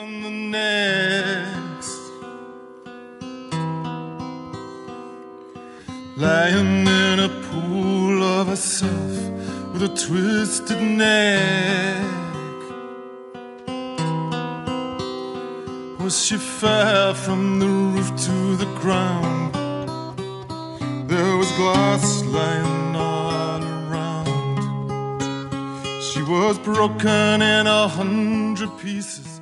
from the next. Lying in a pool of herself with a twisted neck. Was she fell from the roof to the ground? There was glass lying all around. She was broken in 100 pieces.